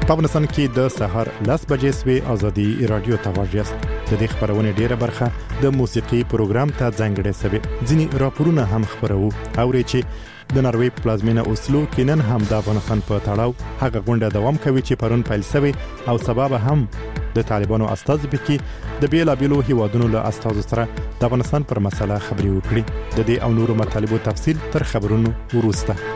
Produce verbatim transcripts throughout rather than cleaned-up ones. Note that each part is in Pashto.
په افغانستان کې د سحر لس بجې سوي ازادي رادیو ته واجست د دې خبرونه ډیره برخه د موسیقي پروګرام ته ځانګړې سوي ځینی راپورونه هم خبرو او چې د ناروې پلازمینه اوسلو کې نن هم د افغانستان په تړاو هغه غونډه دوام کوي چې پرون پیل شوی او سبب هم د طالبانو استاذ پکې د بیلابیلو هیوادونو له استاذ سره د افغانستان پر مسله خبري وکړي د دې او نورو مطالبو تفصیل تر خبرونو وروسته.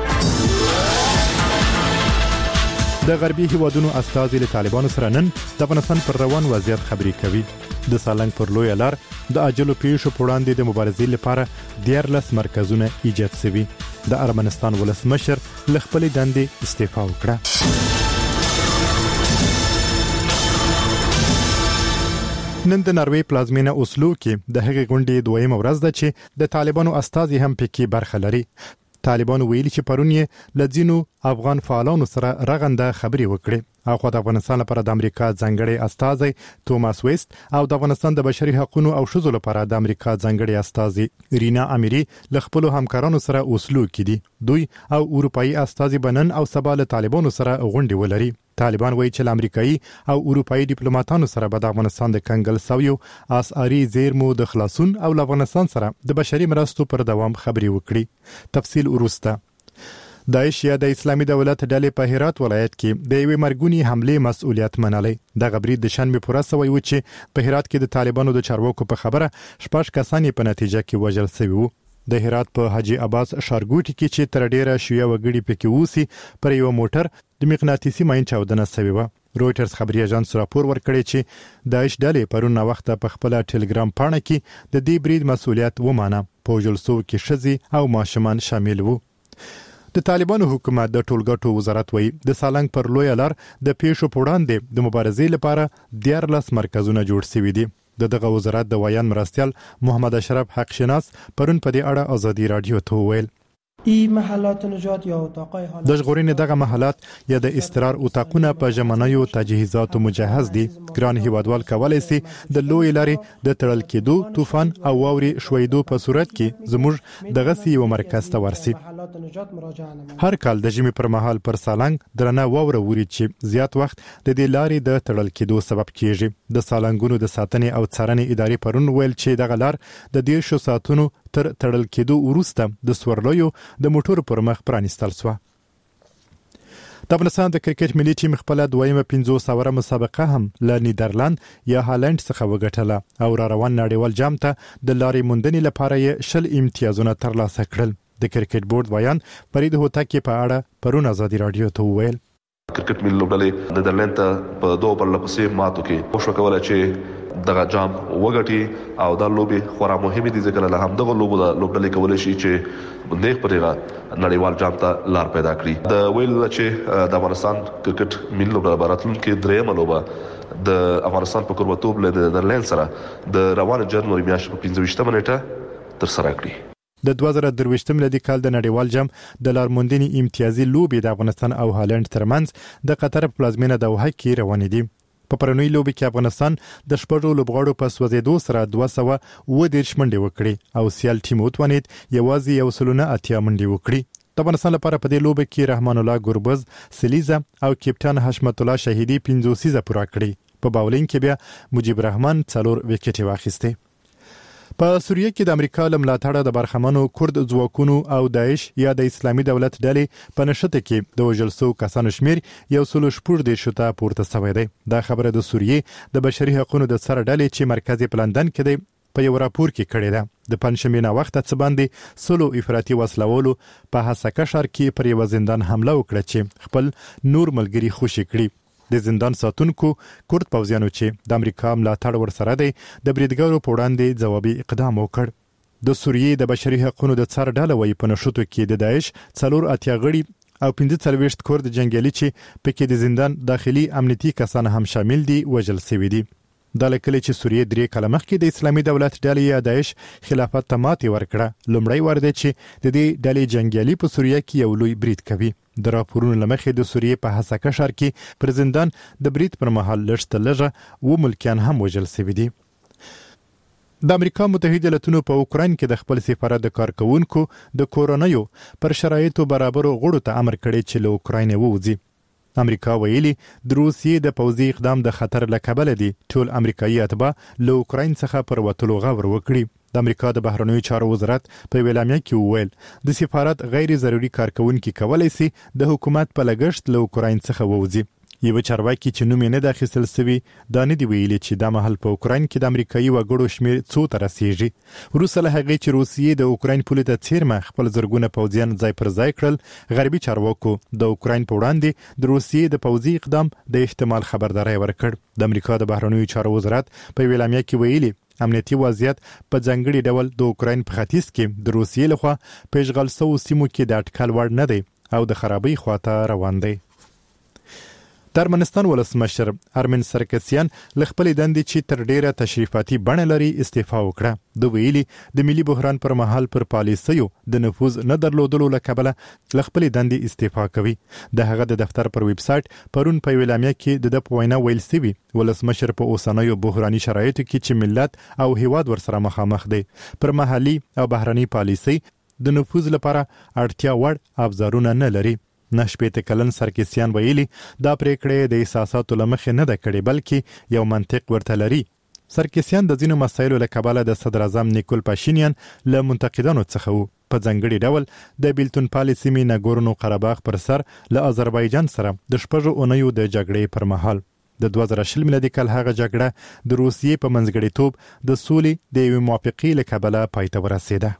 د غربي هیوادونو استازي له طالبانو سره نن د افغانستان پر روان وضعیت خبري کوي. د سالنګ پر لوی لار د اجلو پیښو په وړاندې د مبارزې لپاره دیارلس مرکزونه ایجاد شوي. د ارمنستان ولسمشر له خپلې دندې استعفا وکړه. نن د ناروې پلازمینه اوسلو کې د هغې غونډې دویمه ورځ ده چې د طالبانو استازي هم پکې برخه لري. طالبانو ویلي چې پرون یې له ځینو افغان فعالانو سره رغنده خبري وکړي او خو د افغانستان لپاره د امریکا ځانګړي استازي توماس ویست او د افغانستان د بشري حقوقو او ښځو لپاره د امریکا ځانګړي استازي رینا اميري له خپل همکارانو سره اوسلو کې دي. دوی او اروپאי استازي بنن او سبا له طالبانو سره غونډه ولري. طالبان وایي چې امریکایي او اروپאי ډیپلوماټانو سره به د افغانستان د کنګل سویو اسعاري زیرمو د خلاصون او افغانستان سره د بشري مرستو پر دوام خبري وکړي. تفصیل وروسته. داعش یا د اسلامي دولت ډلې په هرات ولایت کې د یوې مرګونی حمله مسؤلیت منلې. د غبرید د شنبه پوره سوی و چې په هرات کې د طالبانو د چارواکو په خبره شپږ کسان په نتیجه کې وژل شوي وو. د هرات په حاجی عباس شارګوټي کې چې تر ډیره شیعه وګړي پکې ووسی پر یو موټر د مغناطیسي ماین چاودنه شوی و. رويټرز خبري اژانس راپور ورکړی چې داعش ډلې پرون وخت په خپل ټلګرام پاڼه کې د دې برید مسؤلیت ومانه. په جلسو کې شذي او ماشومان شامل وو. د طالبانو حکومت د ټولګټو وزارت وایي د سالنګ پر لوی لار د پیښو په وړاندې د مبارزې لپاره دیارلس مرکزونه جوړ شوي دي. د دغه وزارت د ویان مرستیال محمد اشرف حق شناس پرون په دې اړه ازادي رادیو ته وویل ای محلات نجات یا اتاقای حالات د ژغورنې دغه محلات یا د استقرار اتاقونه په ژمنیو تجهیزاتو مجهز دي. ګران هیوادوال کولای شي د لوی لارې د تړل کېدو طوفان او واوري شویدو په صورت کې زموږ دغه سی یو مرکز ته ورسي. هر کال د ژمي پر مهال پر سالنګ درنه واوره ووري چې زیات وخت د دې لارې د تړل کېدو سبب کیږي. د سالنګونو د ساتنې او څارنې ادارې پرون ویل چې دغه لار د دیرشو ساعتونو تر تړل کېدو وروسته د سورلیو د موټر پر مخ پرانستل شو. د افغانستان د کرکټ ملي ټیم خپل دویمه پنځوس اوره مسابقه هم له نیدرلند یا هالند څخه وګټله او را روان نړیوال جام ته د لارې موندنې لپاره یې شل امتیازونه ترلاسه کړل. د کرکټ بورډ ویان فرید هوتکی په اړه پرون ازادي رادیو ته وویل کرکټ ملي لوبډلې نیدرلند ته په دوه پرلپسې ماتو کې کوشش وکوله چې دغه جام وګټي او دا لوبي خورا مهمه دي ځکه له هم دغه لوبو د لوبډلې کولای شي چې نیک پرېغه نړیوال جام ته لار پیدا کړي. د ویل چې د افغانستان کرکټ ملي لوبډله براتلون کې درېمه لوبه د افغانستان په قربتوب له نیدرلند سره د روان جنوري میاشتې په پنځه ویشتمه نیټه تر سره کړي. د دوه زره درویشتم میلادي کال د نړیوال جام د لارموندنې امتیازي لوبي د افغانستان او هالند ترمنځ د قطر پلازمینه دوحه کې روانې دي. په پرونی لوبي کې افغانستان د شپږو لوبغاړو په سوځېدو سره دوه سوه اووه دېرش منډې وکړې او سیال ټیم وتوانید یوازې یو سل نه اتیا منډې وکړي. د افغانستان لپاره په دې لوبه کې رحمان الله ګربز سلیزه او کپټان حشمت الله شهیدی پنځوسیزه پوره کړې. په باولینګ کې بیا مجيب رحمان څلور وکټې واخیستې. په سوریه کې د امریکا له ملاتړه د برخمنو کورد ځواکونو او داعش یا د اسلامي دولت ډلې په نشته کې د وژل شوو کسانو شمیر یو سل شپږ دېرش ته پورته شوی دی. دا خبره د سوریې د بشري حقوقو د سر ډلې چې مرکز په لندن کې دی په یو راپور کې کړی ده. د پنځشنبه نه وخت څخه باندې سلو افراطي وسلوالو په حسکه ښار کې پر یو زندان حمله وکړه چې خپل نور ملګری خوشي کړي. د زندان ساتونکو کورد پوځیانو چې د امریکا ملاتړ ورسره دی د بریدګرو په وړاندې ځوابي اقدام وکړ. د سوریې د بشري حقوقو د څار ډله وایي په نشوتو کې د داعش څلور اتیا غړي او پنځه څلوېښت کورد جنگیالي چې پکې د زندان داخلي امنیتي کسان هم شامل دي وژل شوي دي. د لکه چې سوریې درې کاله مخکې د اسلامي دولت ډلې یا داعش خلافت ته ماتې ورکړه. لومړی وار دی چې د دې ډلې جنگیالي په سوریه کې یو لوی برید کوي. د راپورونو لمخې د سوریې په حسکه ښار کې پر زندان د برید پر مهال لږ تر لږه اووه ملکیان هم وژل شوي دي. د امریکا متحده ایالاتونو په اوکراین کې د خپل سفارت د کارکونکو د کورونایو پر شرایطو برابرو غړو ته امر کړی چې له اوکراین ووځي. امریکا ویلي د روسیې د پوځي اقدام د خطر له کبله دي ټول امریکایي اتباع له اوکراین څخه پر وتلو غور وکړي. د امریکا د بهرنیو چارو وزارت په ویلامیا کې وویل د سفارت غیر ضروري کارکونکي کولای شي د حکومت په لګښت له اوکراین څخه ووځي. یو چارواکي چې نوم یې نه د اخیستل شوی دا نه دی ویلي چې د مهال په اوکراین کې د امریکایي وګړو شمیر څو ته رسیږي. وروسته له هغې چې روسیې د اوکراین پولې ته څیرمه خپل زرګونه پوځیان ځای پر ځای کړل، غربي چارواکو د اوکراین په وړاندې د روسیې د پوځي اقدام د احتمال خبرداری ورکړ. د امریکا د بهرنیو چارو وزارت په ویلامیا کې ویلي امنیتي وضعیت په ځانګړي ډول د اوکراین په ختیځ کې د روسیې لخوا په اشغال شوو سیمو کې د اټکل وړ نه دی او د خرابۍ خواته روان دی. د ارمنستان ولسمشر ارمن سرکسیان له خپلې دندې چې تر ډیره تشریفاتي بڼه لري استعفا وکړه. د ویلي د ملي بحران پر مهال پر پالیسیو د نفوذ نه درلودلو له کبله له خپلې دندې استعفا کوي. د هغه د دفتر پر ویب سایټ پرون په ویلامیا کې د د په وینا ویل سوي ولسمشر په اوسنیو بحراني شرایطو کې چې ملت او هیواد ورسره مخامخ دی پر محلي او بهرني پالیسي د نفوذ لپاره اړتیا وړ ابزارونه نه لري. نشپېته کلن سرکسیان ویلي دا پریکړه د احساساتو لمخې نه ده کړې بلکې یو منطق ورته لري. سرکسیان د ځینو مسایلو له کبله د صدر اعظم نیکول پاشینیان له منتقدانو څخه وو. په ځانګړي ډول د بیلتون پالي سیمې ناګورنو قرهباغ پر سر له آذربایجان سره د شپږو اونیو د جګړې پر مهال د دوه زره شل میلادي کال هغه جګړه د روسیې په منځګړیتوب د سولې د یوې موافقې له کبله پای ته ورسېده.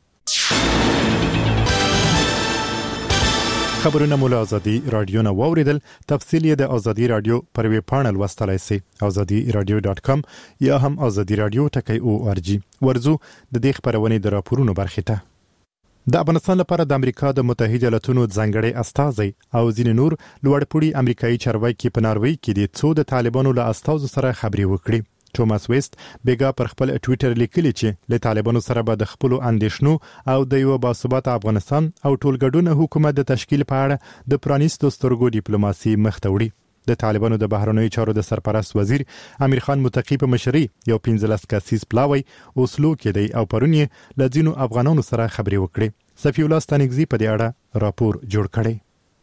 خبرونه مو له ازادي رادیو نه واوریدل. تفصیل یې د ازادي رادیو پر ویب پاڼل لوستلای شئ ازادي رادیو ډاټ کام یا هم ازادي رادیو ټکی او ار جی. ورځو د دې خبرونې د راپورونو برخې ته. د افغانستان لپاره د امریکا د متحده ایالاتونو ځانګړي استازي او ځینې نور لوړپوړي امریکایي چارواکي په ناروی کې د څو د طالبانو له استازو سره خبرې وکړي. توماس ویست بیګا پر خپل ټوئیټر لیکلی چې له طالبانو سره به د خپل اندیشنو او د یو باثباته افغانستان او ټولګډونه حکومت د تشکیل په اړه د پرانیستو سترګو ډیپلوماسي مخ ته وړي. د طالبانو د بهرنیو چارو د سرپرست وزیر امیر خان متقی په مشرۍ یو پنځلس کسیز پلاوی اوسلو کې دی او پرون یې له ځینو افغانانو سره خبرې وکړې. صفی الله ستانګزی په دې اړه راپور جوړ کړی.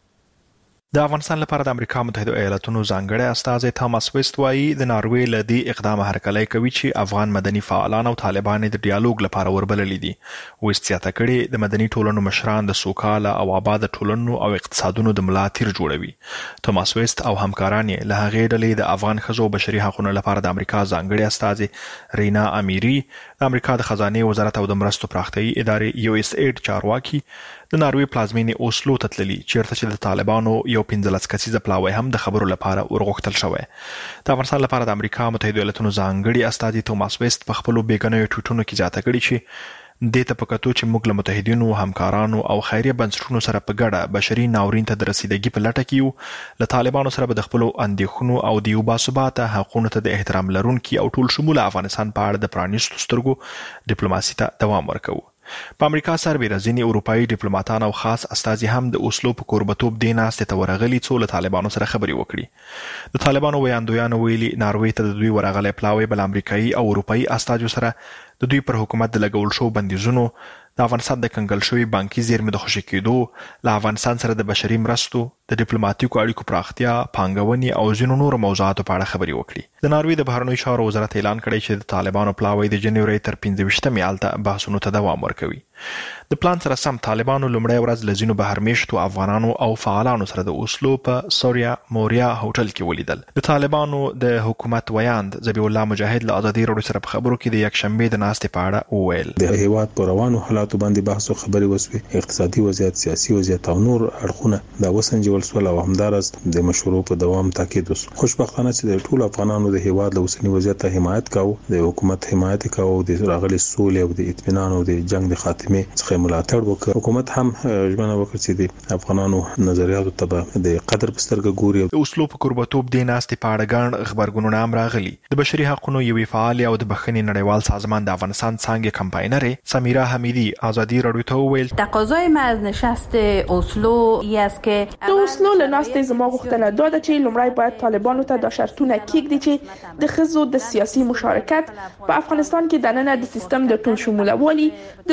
د افغانستان لپاره د امریکا متحده ایالاتونو ځانګړی استازی توماس ویست وایي د ناروی له دې اقدام هرکلی کوي چې افغان مدني فعالان او طالبان د ډیالوګ لپاره وربللي دي. ویست زیاته کړې د مدني ټولنو مشران د سوکاله او آباد ټولنو او اقتصادونو د ملا تیر جوړوي. توماس ویست او همکاران یې له هغې ډلې د افغان ښځو بشري حقوقو لپاره د امریکا ځانګړي استازی رینا امیری، د امریکا د خزانه وزارت او د مرستو پراختیايي ادارې یو اس ایډ چارواکي د ناروی پلازمینې اوسلو ته تللي چیرته چې د طالبانو یو پنځلس کسیزه پلاوی هم د خبرو لپاره ورغوښتل شوی. د افغانستان لپاره د امریکا متحده ایالاتونو ځانګړي استازي توماس ویست په خپلو بیګنیو ټویټونو کې زیاته کړې چې دې ته په کتو چې موږ له متحدینو همکارانو او خیریه بنسټونو سره په ګډه بشري ناورین ته د رسیدګۍ په لټه کې یو، له طالبانو سره به د خپلو اندېښنو او د یو باثباته حقونو ته د احترام لرونکي او ټول شموله افغانستان په اړه د پرانیستو سترګو ډیپلوماسي ته دوام ورکوو. په امریکا سربېره ځینې اروپایي ډیپلوماتان او خاص استازي هم د اوسلو په کوربتوب دې ناستې ته ورغلي څو له طالبانو سره خبرې وکړي. د طالبانو ویاندویانو ویلي ناروی ته د دوی ورغلی پلاوی بل امریکایي او اروپایي استازو سره د دوی پر حکومت د لګول شو بندیزونو، د افغانستان د کنګل شوی بانکي زیرمې د خوشي کېدو، له افغانستان سره د بشري مرستو، د ډیپلوماټیکو اړیکو پراختیا، پانګونې او ځینو نورو موضوعاتو په اړه خبرې وکړي. د ناروی د بهرنیو چارو وزارت اعلان کړی چې د طالبانو پلاوی د جنوري تر پنځه ویشتمې هلته بحثونو ته دوام ورکوي. د پلان سره سم طالبانو لومړی ورځ له ځینو بهرمیشتو افغانانو او فعالانو سره د اوسلو په سوریا موریا هوټل کې ولیدل. د طالبانو د حکومت ویاند ذبیح الله مجاهد له ازادي راډیو سره په خبرو کې د یکشنبې د ناستې په اړه وویل. د هیواد په روانو حالاتو باندې بحث او خبرې وسوې، اقتصادي وضعیت، سیاسي وضعیت او نور اړخونه د وسنجول سول او همدارس د مشورو په دوام تاکید وسو. خوشبختانه چې د ټولو افغانانو د هیواد له اوسنی وضعیت حمایت کاوه، د حکومت حمایت کاوه، د راغلي سولې او د اطمینان او د جنگ د خاتمه څخه ملاتړ وکړ. حکومت هم ژمنه وکړه چې د افغانانو نظریاتو ته د قدر په سترګه ګوري. د اوسلو په کوربتوب د ناستې په اړه ګڼ خبرګونونه هم راغلي. د بشري حقوقو یوې فعال او د بخښنې نړیوال سازمان د افغانستان څانګې کمپاینر سمیرا حمیدی ازادي راډیو ته وویل تقاضای ما از نشست اوسلو ای است که د اوسلو له ناستې زما غوښتنه دا ده چې لومړی باید طالبانو ته دا شرطونه کېږدي چې د ښځو د سیاسي مشارکت په افغانستان کې دننه د سیستم د ټول شمولوالي، د نجونو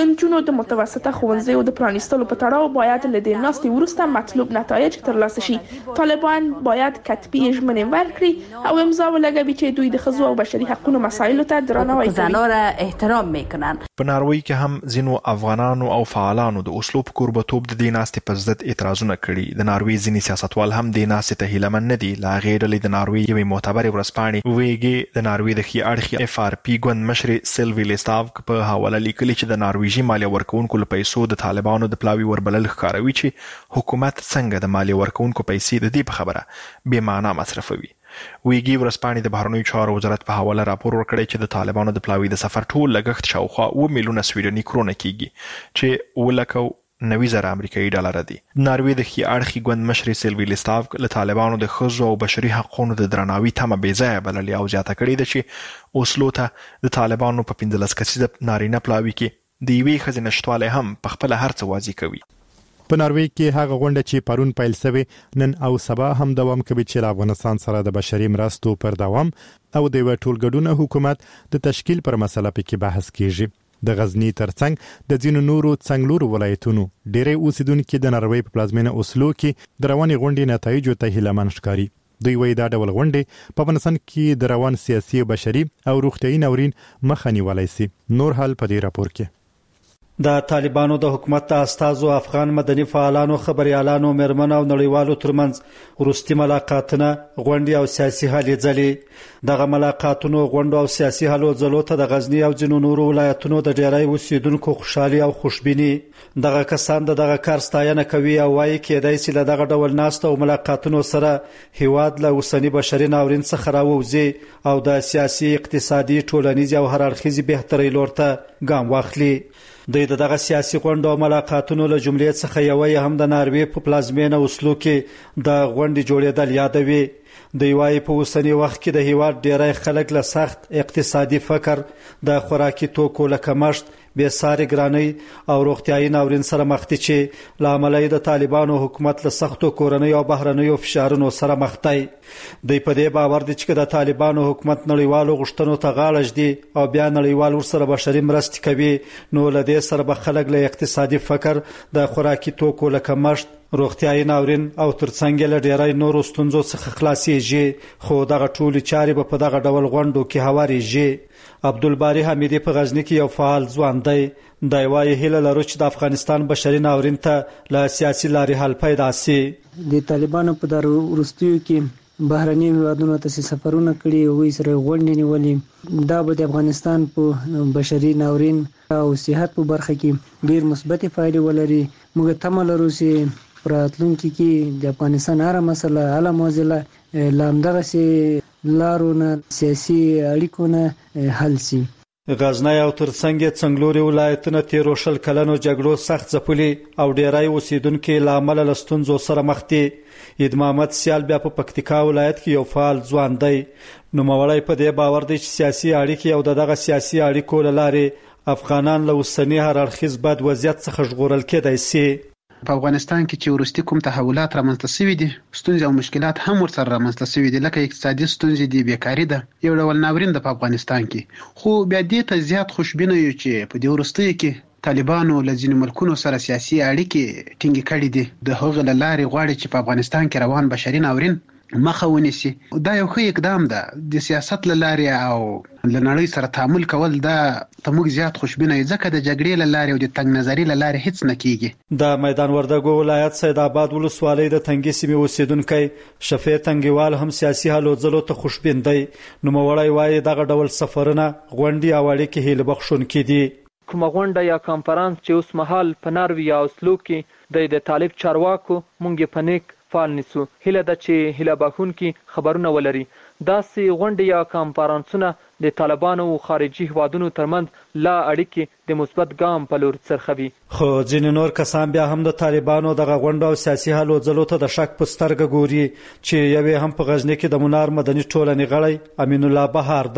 د متوسطه ښوونځیو د پرانیستلو په تړاو باید له دې ناستې وروسته مطلوب نتایج ترلاسه شي. طالبان باید کتبی ژمنې ورکړي او امضا ولګوي چې دوی د ښځو او بشري حقوقو مسایلو ته درناوی کوي. احترام میکنن. په ناروی کې هم ځینو افغانانو او فعالانو د اوسلو په کوربتوب د دې ناستې په ضد اعتراضونه کړي. د ناروی ځینې سیاستوال هم د ناستې ته هیله من نه دي. لا غیر ډلې د ناروی یوې معتبرې ورځپاڼې ویګي د ناروی د ښي اړخي اف آر پی ګوند مشر سیلوی لیستاف په حواله لیکلي چې د نارویجي مالیه ورکونکو له پیسو د طالبانو د پلاوي وربلل ښکاروي چې حکومت څنګه د مالیه ورکونکو پیسې د دې په خبره بې معنا مصرفوي. ویګي ورځپاڼې د بهرنیو چارو وزارت په حواله راپور ورکړی چې د طالبانو د پلاوي د سفر ټول لګښت شاوخوا اوه میلیونه سویډني کرونه کیږي چې اوه لکه نوي زره امریکایي ډالر دي. ناروی د ښي اړخي ګوند مشر سیلوی لیستاف له طالبانو د ښځو او بشري حقوقو د درناوي تمه بې ځایه بللې او زیاته کړې ده چې اوسلو ته د طالبانو په پنځلس کسیزه نارینه پلاوي کې د یوې ښځې نشتوالی هم په خپله هر څه واضح کوي. په ناروی کې هغه غونډه چې پرون پیل شوې نن او سبا هم دوام کوي چې له افغانستان سره د بشري مرستو پر دوام او د یو ټولګډونه حکومت د تشکیل پر مسله پکې بحث کیږي. د غزنی ترڅنګ د ځینو نورو څنګلورو ولایتونو ډېری اوسیدونکو د ناروی په پلازمینه اوسلو کې د رواني غونډې نتایجو ته هیلهمن ښکاري. دوی وایي دا ډول غونډې په افغانستان کې د روان سیاسي او بشري او روغتیايي ناورین مخه نیولای شي. نور حال په دې راپور کې د طالبانو د حکومت د استازو افغان مدني فعالانو خبريالانو مرمن او نړیوالو ترمنځ وروستي ملاقاتونه غونډې او سیاسي هلې ځلې دغه ملاقاتونو غونډو او سیاسي هلو ځلو ته د غزنی او ځینو نورو ولایتونو د ډیری اوسیدونکو خوشحالي او خوشبیني. دغه کسان د دغه کار ستاینه کوي او وایي کېدای شي له دغه ډول ناست او ملاقاتونو سره هیواد له اوسنی بشري ناورین څخه راووځي او د سیاسي اقتصادي ټولنیز او هر اړخیزي بهتري لور ته ګام واخلي. د دغه سیاسي غونډو او ملاقاتونو له جملې څخه یوه هم د ناروی په پلازمینه اوسلو کې د غونډې جوړېدل یادوي. د یوای په اوسنی وخت کې د هیواد ډیری خلک له سخت اقتصادي فقر د خوراکي توکو له کمښت بې ساري ګرانۍ او روغتیايي ناورین سره مخ دي چې له امله د طالبانو حکومت له سختو کورنۍ او بهرنیو فشارونو سره مخ دی. دوی په دې باور دي چې د طالبانو حکومت نړیوالو غوښتنو ته غاړه ږدي او بیا نړیوال ورسره بشري مرستې کوي نو له دې سره به خلک له اقتصادي فقر د خوراکي توکو له کمښت روغتیايي ناورین او ترڅنګ له ډیری نورو ستونزو څخه خلاصيږي. خو دغه ټولې چارې به په دغه ډول غونډو کې هواريږي. عبدالباری حمیدی په غزنی کې یو فعال ځوان دی. دا یوه هیله لرو چې د افغانستان بشري ناورین ته له سیاسي لارې حل پیدا شي. د طالبانو په دغه وروستیو کې بهرني هیوادونو ته سفرونه کړي او یې سره غونډې نیولې. دا به د افغانستان په بشري ناورین او صحت په برخه کې ډیر مثبت فایده ولري. موږ تمه لرو چې راتلونکي کې د افغانستان هر مسله حل موزله لامدغه سي لارونه سیاسي اړیکو نه حل شي. غزنی او ترڅنګ څنګلوري ولایتونه تیرو شل کلنو جګړو سخت ځپلي او ډیری اوسیدونکو له امله له ستونزو سره مخ دي. عید محمد سیال بیا په پکتیکا ولایت کې یو فعال ځوان دی. نوموړی په دې باور دی چې سیاسي اړیکې او دغه سیاسي اړیکو له لارې افغانان له اوسني هر اړخیز بد وضعیت څخه ژغورل کېدای شي. په افغانستان کې چې ورستي کوم تحولات رامنځته شوي دي ستونزې او مشکلات هم ورسره رامنځته شوي دي لکه اقتصادي ستونزې دي بیکاري ده یو ډول ناورین ده په افغانستان کې. خو بیا دې ته زیات خوشبینه یو چې په دې وروستیو کې طالبانو له ځینو ملکونو سره سیاسي اړیکې ټینګې کړې دي. د هغه له لارې غواړي چې په افغانستان کې روان بشري ناورین مخه ونیسي. دا یو ښه اقدام ده د سیاست له لارې او له نړۍ سره تعامل کول. دا ته موږ زیات خوشبینه یو ځکه د جګړې له لارې او د تنګ نظري له لارې هیڅ نه کیږي. د میدان وردګو ولایت سید آباد ولسوالۍ د تنګي سیمې اوسیدونکی شفیع تنګیوال هم سیاسي هلو ځلو ته خوشبین دی. نوموړی وایي دغه ډول سفرونه غونډې او اړیکې هیله بخښونکي دي. کومه غونډه یا کانفرنس چې اوس مهال په ناروی یا اوسلو کې د طالب چارواکو مونږ په نیک فعال نیسو. هیله ده چې هیله بخښونکي خبرونه ولري. داسې غونډې یا کانفرنسونه د طالبانو او خارجي هیوادونو ترمنځ لا اړیکې د مثبت ګام په لور څرخوي. خو ځینې نور کسان بیا هم د طالبانو دغه غونډو او سیاسي هلو ځلو ته د شک په سترګه ګوري چې یوې هم په غزنی کې د منار مدني ټولنې غړی امین الله بهار دی.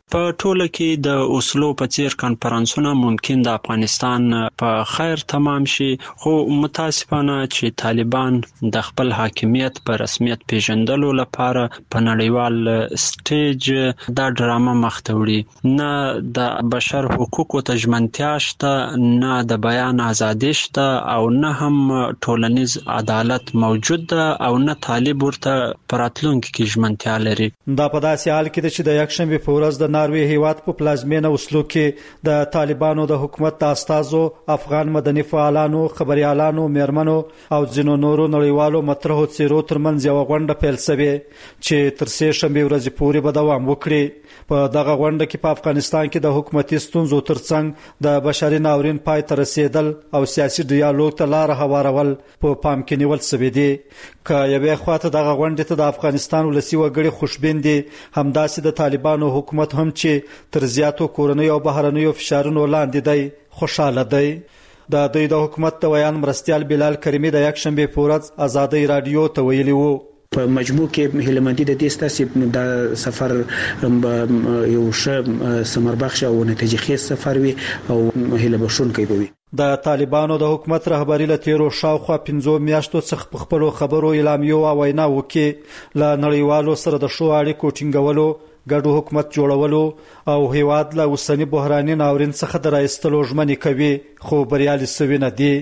په ټوله کې د اوسلو په څیر کانفرنسونه ممکن د افغانستان په خیر تمام شي، خو متاسفانه چې طالبان د خپل حاکمیت په رسمیت پیژندلو لپاره په نړیوال سټیج دا ډرامه مخته وړي. نه د بشر حقوقو ته ژمنتیا شته، نه د بیان ازادي شته، او نه هم ټولنیز عدالت موجود ده، او نه طالب ورته په راتلونکي کې ژمنتیا لري. دا په داسې حال کې چې د یکشنبې په ورځ د ناروې هیواد په پلازمینه اوسلو کې د طالبانو د حکومت د استازو، افغان مدني فعالانو، خبريالانو، میرمنو او ځینو نورو نړیوالو مطرحو څیرو ترمنځ یو غونډه پیل شوه چې تر سه شنبه ورځې پورې به دوام وکړي. په دغه غونډه کې په افغانستان کې د حکومتي ستونزو ترڅنګ د بشري ناورین پای ته رسیدل او سیاسي ډیالوګ ته لار هوارول په پام کې نیول شوی دی. که یوې خواته دغه غونډې ته د افغانستان ولسی وګړي خوشبین دي، همداسې د طالبانو حکومت هم چې تر زیاتو کورنۍ او بهرنیو فشارونو لاندې دی خوشاله دی. د دوی د حکومت د ویان مرستیال بلال کریمی د یکشنبه په ورځ آزادۍ رادیو ته ویلي وو په مجموع کې هیلمندي د دې ستاسو د سفر یو ښه ثمربخش او نتیجه خیز سفر وي او هیله بښونکی وي. د طالبانو د حکومت رهبری له تیرو شاوخوا پنځو میاشتو څخه په خپلو خبرو اعلامیو او ویناوو کې له نړیوالو سره د ښو اړیکو ټینګولو، ګډو حکومت جوړولو او هیواد له اوسنی بحراني ناورین څخه د راایستلو ژمنې کوي، خو بریالي سوي نه دي.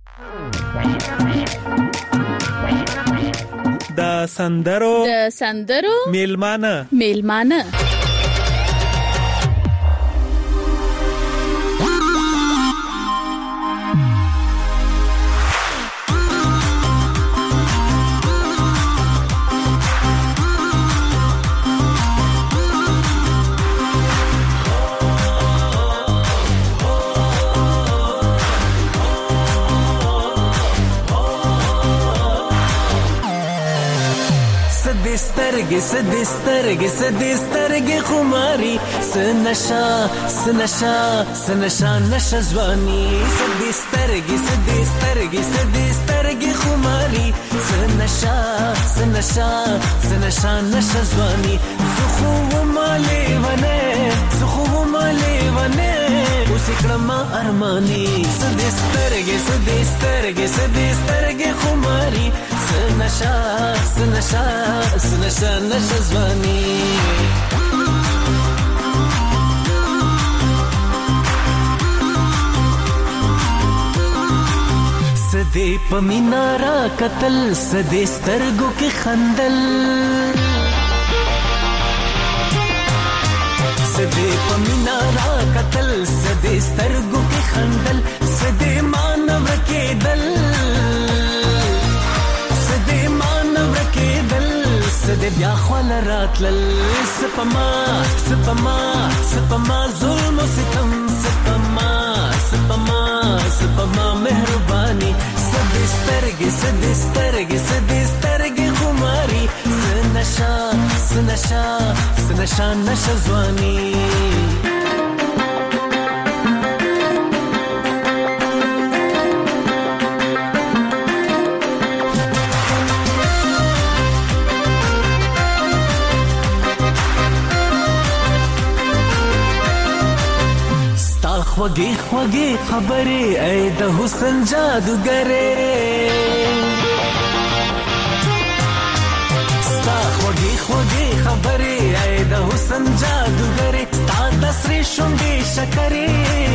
د سندرو د سندرو میلمانه میلمانه سترګې سدې سترګې سدې سترګې خماري سنشا سنشا سنشا نشه ځواني سدې سترګې سدې سترګې سدې سترګې خماري سنشا سنشا سنشا نشه ځواني زخو مالې ونه زخو مالې ونه اوس کړم ارماني سدې سترګې سدې سترګې سدې سترګې خماري سنشا سنشا سنشا نشه ځواني سدې پمینا را قتل سدې سترګو کې خندل سدې پمینا را قتل سدې سترګو کې خندل سدې مانو کېدل سدې مانو کېدل سدې بیا خپل راتلل سپما سپما سپما ظلم او ستم سپما سپما سپما مهرباني سدې سترګې سدې سترګې سدې سترګې خماري سنشا سنشا سنشا نشه ځواني خوږې خوږې خبرې ای د حسن جادوګرې ستا خوږې خوږې خبرې ای د حسن جادوګرې ستا د سرې شونډې شکرې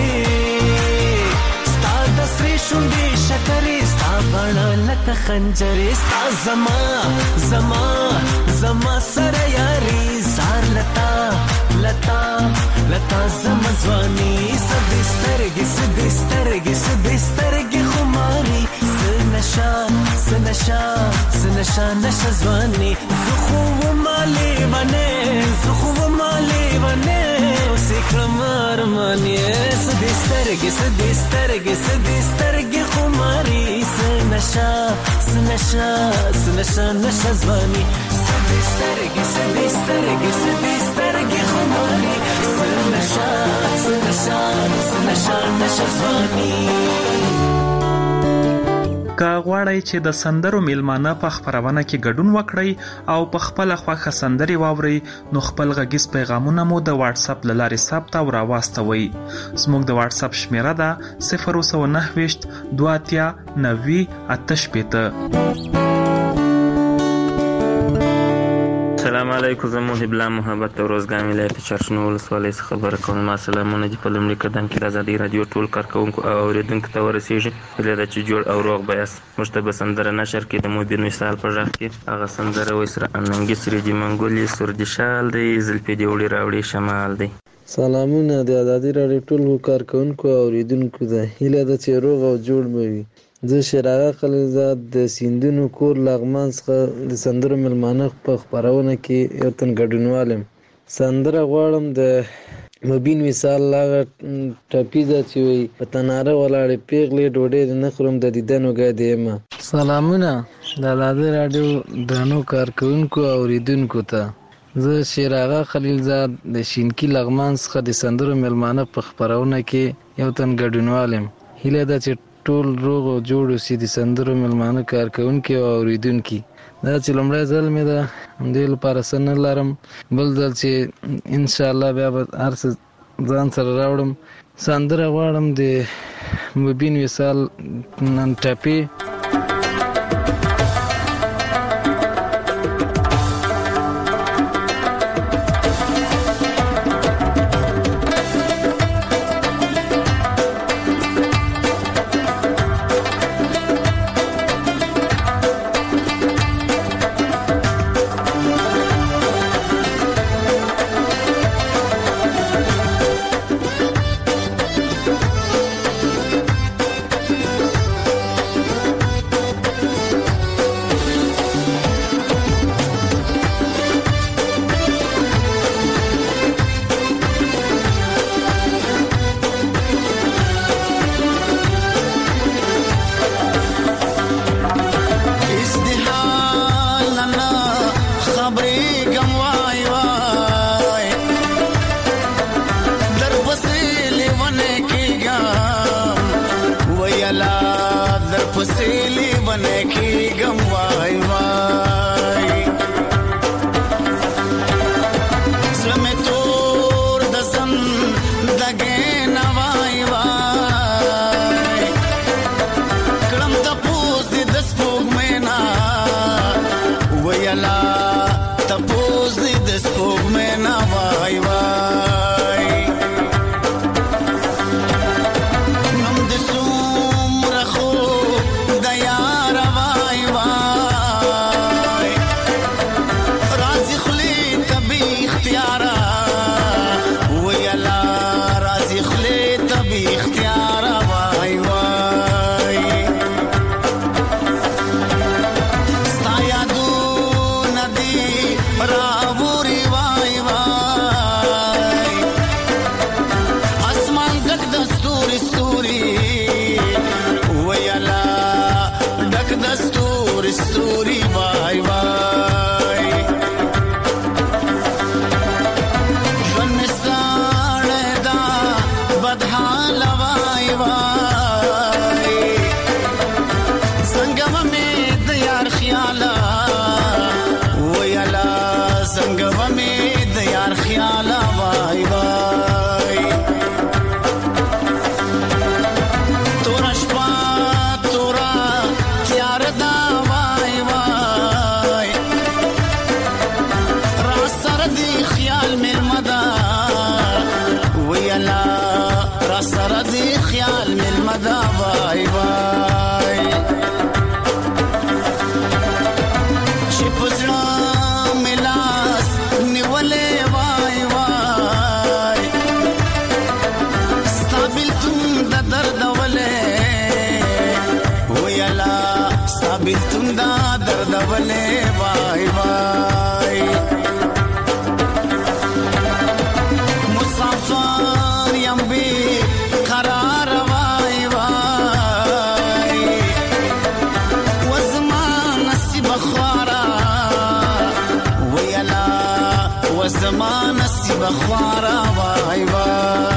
ستا د سرې شونډې شکرې ستا بڼه لکه خنجرې ستا زما زما زما سره یاري زار لتا لتا لتا زما ځواني سدې سترګې سدې سترګې سدې سترګې خماري سنشا سنشا سنشا نشه ځواني زخو مالې ونه زخو مالې ونه اوس کړم ارماني سدې سترګې سدې سترګې سدې سترګې خماري سنشا سنشا سنشا نشه ځواني سدې سترګې سدې سترګې سدې سترګې خماري سنشا سنشا سنشا نشه ځواني که غواړئ چې د سندرو میلمانه په خپرونه کې ګډون وکړئ او په خپل خوښه سندرې واورئ نو خپل غږیز پیغامونه مو د واتس اپ له لارې ثبت او راواستوئ. زموږ د واتس اپ شمیره ده صفر سوه نهه ویشت دوه اتیا نوي اته شپېته. السلام علیکم. زه محب الله محبت او روزګان ولایت چرشنو ولسوالۍ څخه خبره کوم. ما سلامونه دي په لومړي قدم کې د ازادۍ رادیو ټول کارکوونکو او اورېدونکو ته ورسیږي. هیله ده چې جوړ او روغ به یاست. موږ ته به سندره نشر کې د مبین وصال په غږ کې هغه سندره وایي سره اننګي سرې دي منګولې سور دي شال دی زلفې دې وړي راوړي شمال دی. سلامونه د ازادۍ رادیو ټول کارکوونکو او اورېدونکو ته هیله ده چې روغ او جوړ به وي. زه شیراغه خلیلزاد د سیندونو کور لغمان څخه د سندرو میلمانه په خپرونه کې یو تن ګډونوال یم. سندره غواړم د مبین وصال هغه ټپي ده چې وایي په تناره ولاړې پیغلې ډوډۍ دې نه خورم د دیدن وږی دی یم. سلامونه د ازادۍ راډیو درنو کارکوونکو او اورېدونکو ته. زه شیراغه خلیلزاد د شینکي لغمان څخه د سندرو میلمانه په خپرونه کې یو تن ګډونوال یم. هیله ده چې ټول روغ او جوړ اوسي د سندرو میلمانه کارکوونکي او اورېدونکي. دا چې لومړی ځل مې ده همدې لپاره څه نه لرم، بل ځل چې انشاءالله بیا به هر څه ځان سره راوړم. سندره غواړم د مبین وصال نن ټپې.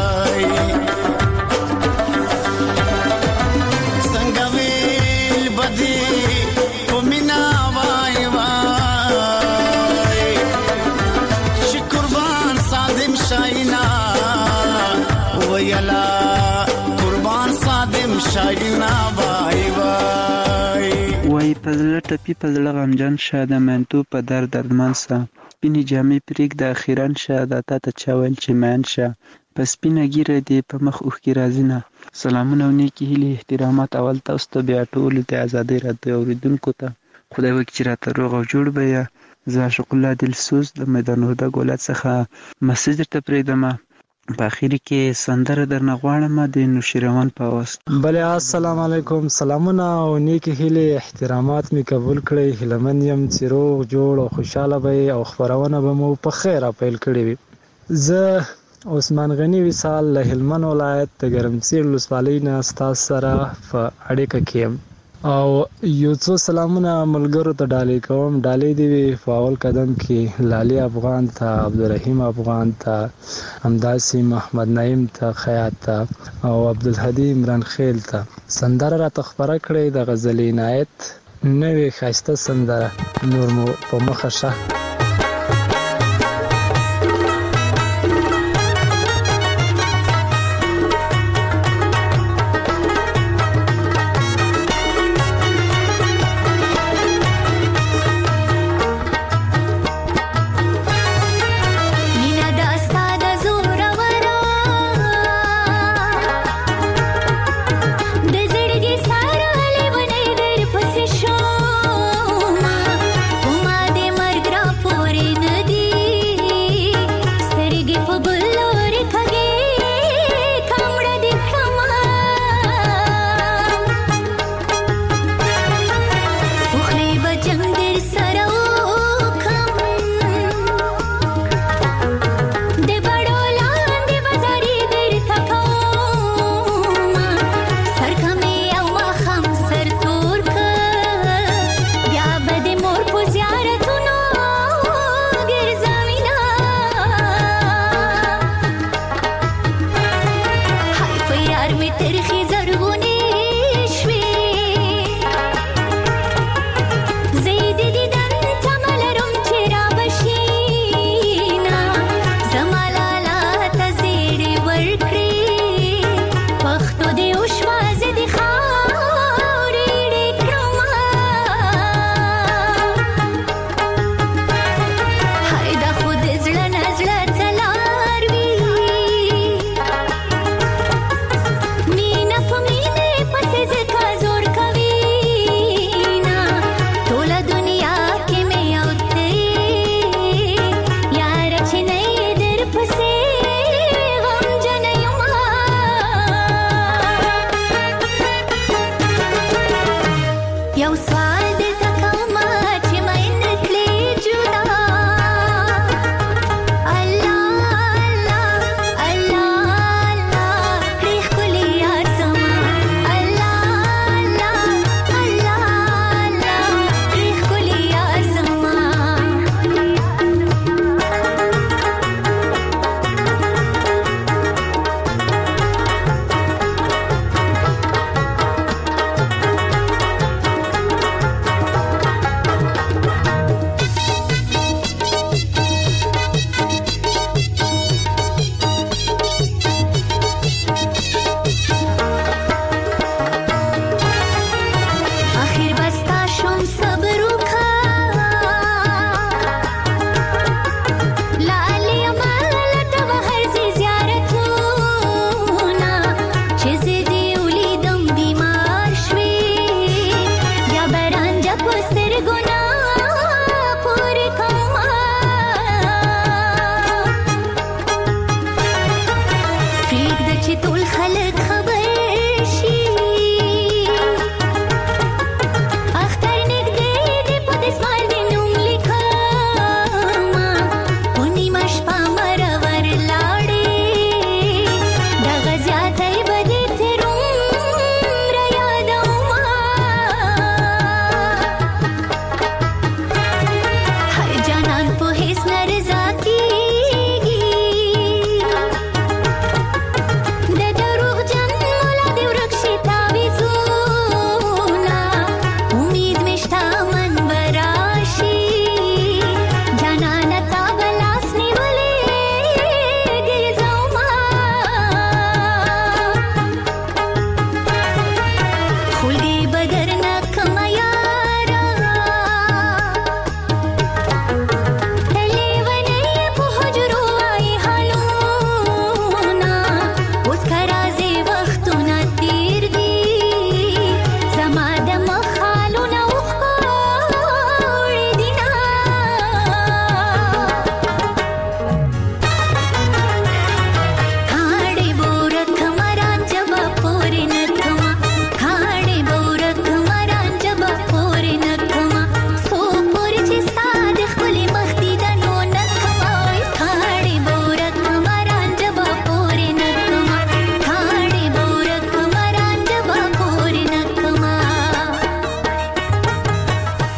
څنګه ویل بد په زړه ټپي په زړه غمجن شه د مینتو په درد دردمن شه سپینې جامې پرېږده اخیرا شه دا تا ته چا ویل چې مین شه په سپینه ږیره دې په مخ اوښکې راځي نه سلامونه او نیکې هیلې احترامات اول تاسو ته بیا ټولو د ازادۍ راډیو اورېدونکو ته خدای وکړي چې راته روغ او جوړ به یې زه عاشق الله دلسوز د میدان وردګ ولایت څخه مسج درته پرېږدمه په اخر کې سندره درنه غواړم د نوشیروان په واس. بله السلام علیکم، سلامونه او نیکی هیلې احترامات می قبول کړئ. هیلمن یم چې روغ جوړ او خوشاله به او خبرونه به مو په خیر پیل کړي وي. زه عثمان غنی وصال له هلمند ولایت د ګرمسیر ولسوالۍ نه ستاسو سره په اړیکه کې یم او یو څو سلامونه ملګرو ته ډالۍ کوم. ډالۍ دی وی په اول قدم کې لالي افغان ته، عبدالرحیم افغان ته، همداسې محمد نعیم ته، خیاط ته او عبدالهدی عمران خیل ته. سندره راته خپره کړې د غزل عنایت نوې ښایسته سندره نور مو په مخه شه. په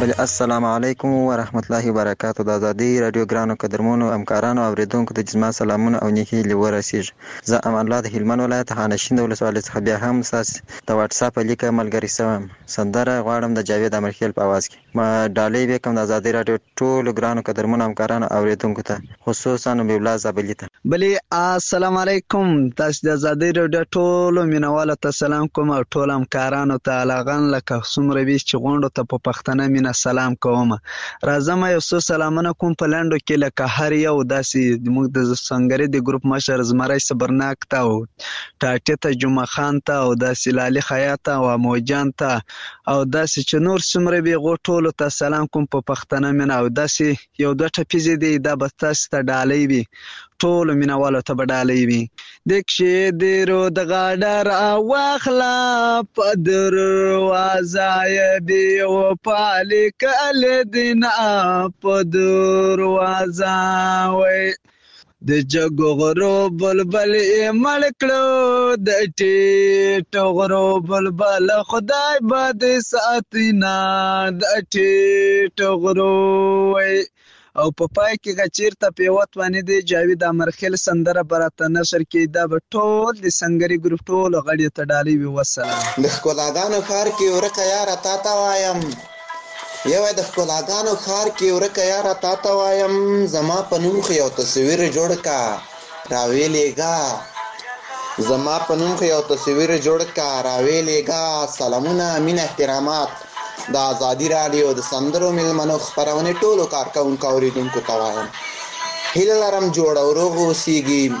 بل السلام علیکم ورحمت الله وبرکاتہ. د ازادي رادیو ګرانو قدرمنو همکارانو اوریدونکو ته جسمه سلامونه او نیکی لورسیږي. زه امان الله د هلمند ولایت خانشین د ولسوالۍ څخه بیا هم تاسو د واتس اپ لیک ملګری سوم. سندره غواړم د جاوید امرخیل په आवाज کې. ما ډالۍ وکم د ازادي رادیو ټول ګرانو قدرمنو همکارانو اوریدونکو ته خصوصا بیولا زابلی ته. بلی السلام علیکم. تاسو د ازادي رادیو ټول مینوالو ته سلام کوم او ټول همکارانو ته لاغان لکه څومره ویش چې غونډو ته په پښتنه مینا سلام کوم. راځم یو څو سلامونه کوم په لاندو کې لکه هر یو داسې موږ د سنگری د ګروپ مشر زمرای صبرناک ته او ټاټه ته جمعه خان ته او داسې لالي خیاط او موجان ته او داسې چې نور څومره به غوټول ته سلام کوم په پښتنه مینا او داسې یو دوه ټپیزې دی دا به تاسو ته ډالۍ وي ټول مینوالو ته به ډالۍ وي. دکشې دیرو د غاډر واخلا په دروازه یې دی او پالي کل دین په دروازه وای د جګو غرو بلبل یې مړ کړو د ټیټو غرو بلبل خدای باد ساتینا د ټیټو غرو وای او په پای کې غچیر ته پیوت باندې دی جاوید امرخیل سندره براته نشر کې دا به ټول د سنگری ګروپ ټول غړي ته ډالۍ وي. والسلام. د ښکلاګانو ښار کې ورکه یاره تا ته وایم یو د ښکلاګانو ښار کې ورکه یاره تا ته وایم زما په نوم خو یو تصویر جوړ کا راویلېږه زما په نوم خو یو تصویر جوړ کا راویلېږه. سلامونه مینه احترامات د ازادي رادیو د سندرو ملمنو خبرونه ټولو کارکونکو اوریدونکو ته وایم هیله لرم جوړ او روغ اوسئ.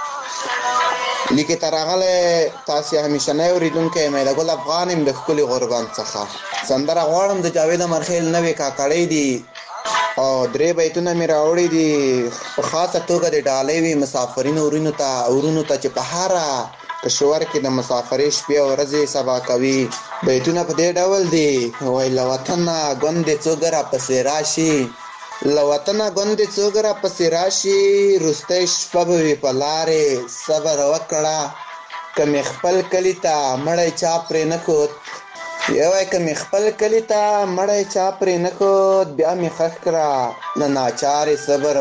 لیکه ترغله تاسو همیشه نه اوریدونکو مې د ګل افغان هم د خپل غربان څخه سندره غواړم د جاوید امرخیل نوې کاکړې دي او درې بیتونه مې راوړي دي په خاصه توګه د ډالۍ وی مسافرینو ورونو ته ورونو ته چې په هره کشور کې د مسافرې شپې او ورځې سبا کوي. بیتونه په دې ډول دي وای له وطن غوندې څوک را پسې راشي له وطن غوندې څوک را پسې راشي رسته شپه به په لارې صبر وکړه کمې خپل کلی ته مړی چا پرې نه کوت یوای کمې خپل کلی ته مړی چا پرې نه کوت بیا مې خښ کړه د ناچارې صبر